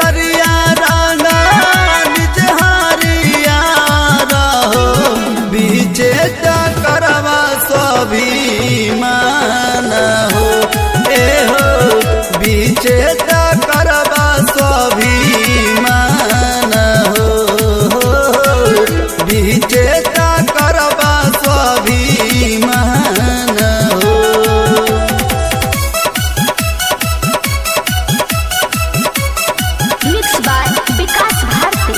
सरिया रंगा निज हरिया रहो बीचे करवा स्वाभिमान हो ए हो बीचे करवा स्वाभिमान हो बीचे करवा स्वाभिमान हो। Mix by Vikas Bharti.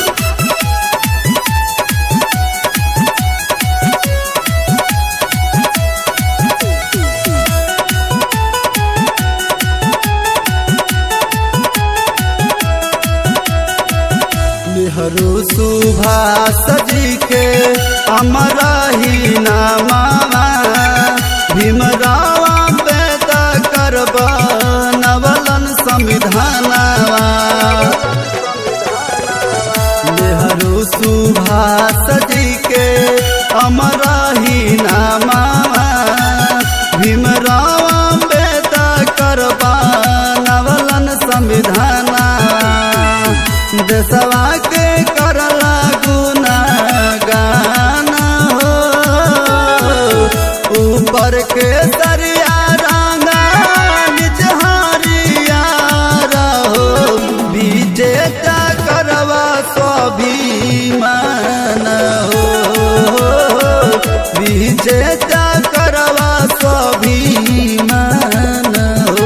नेहरू सुभाष जी के अमर ही नामा भीमराव अम्बेडकर बनवलन संविधानवा। नेहरू सुभाष जी के अमर ही नामा भीमराव अम्बेडकर बनवलन संविधानवा। देशवा के करला गुणगान हो ऊपर के सरिया रंगा निज हरिया रहो बीचे करवा स्वाभिमान हो बीचे करवा स्वाभिमान हो।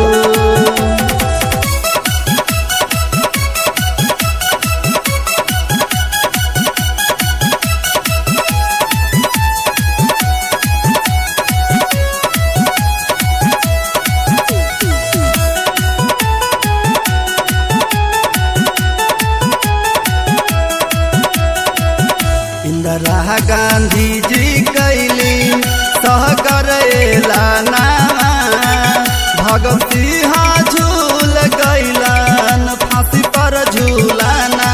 इंदिरा गांधी जी कैली सहकर एलाना भगत सिंह झूल गैलन फांसी पर झूलाना।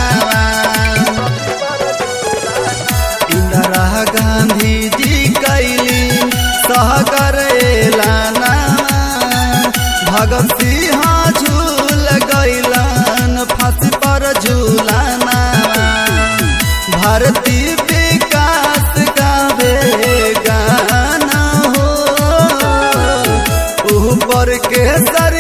इंदिरा गांधी जी कैली सहकर एलाना भगत सिंह झूल गैलन फांसी पर झूलाना। भारती विकास गावे गाना हो ऊपर के सर